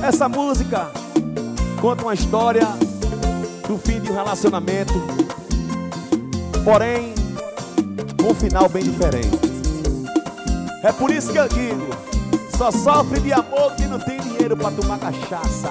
Essa música conta uma história do fim de um relacionamento, porém com um final bem diferente. É por isso que eu digo: só sofre de amor quem não tem dinheiro pra tomar cachaça.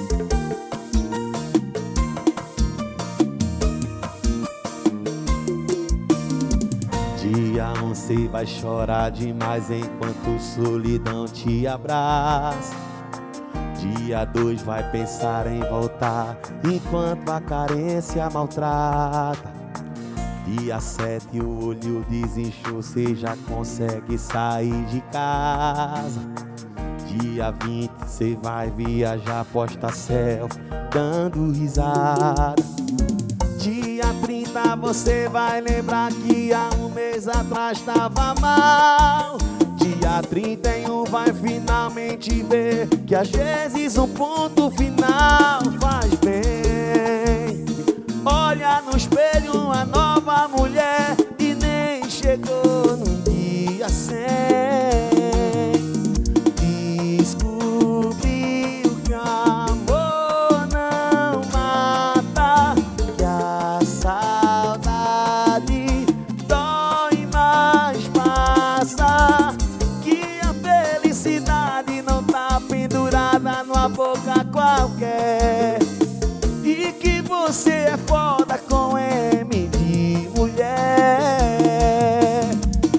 Dia 1 cê vai chorar demais enquanto solidão te abraça. Dia 2 vai pensar em voltar enquanto a carência maltrata. Dia 7 o olho desinchou, cê já consegue sair de casa. Dia 20 cê vai viajar, posta selfie dando risada. Dia 30 você vai lembrar que há um mês atrás tava mal. Dia 31 vai finalmente ver que às vezes um ponto final faz bem. Olha no espelho uma nova mulher e nem chegou num dia sem. Descobriu que amor não mata, que a saudade dói, mas passa, que a felicidade não tá pendurada numa boca qualquer, e que você é foda com M de mulher.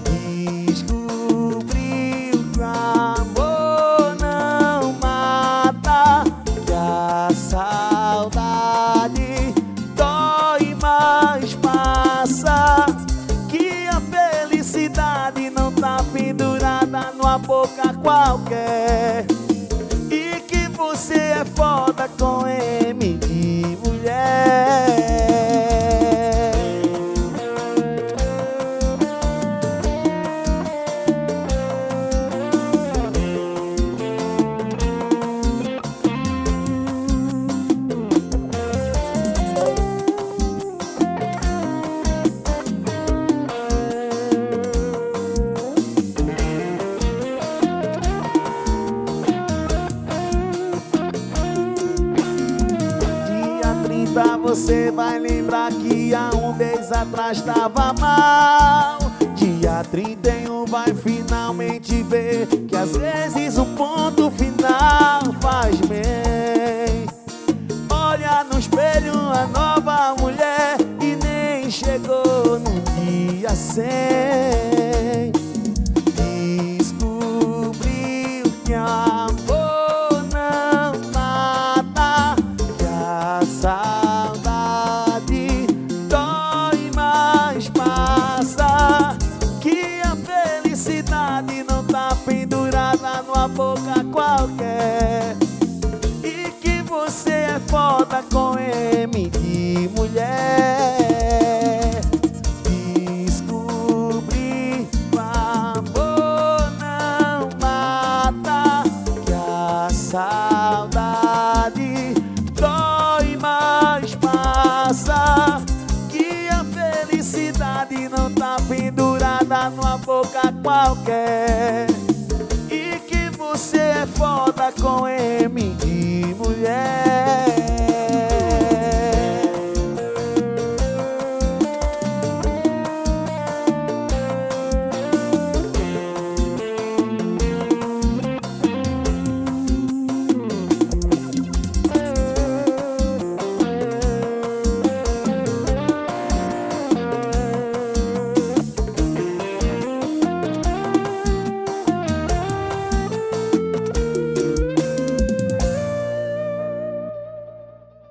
Descobriu que o amor não mata, que a saudade dói, mas passa, que a felicidade não tá pendurada numa boca qualquer, e que você é foda com M de mulher. Você vai lembrar que há um mês atrás tava mal. Dia 31 vai finalmente ver que às vezes um ponto final faz bem. Olha no espelho uma nova mulher e nem chegou num dia sem. Descobriu que amor não mata, que a saudade dói, mas passa, que a felicidade não tá pendurada numa boca qualquer, e que você é foda com M de mulher. Descobri que o amor não mata, que a saudade dói, mas passa, que a felicidade não tá pendurada numa boca qualquer, e que você é foda com M de mulher.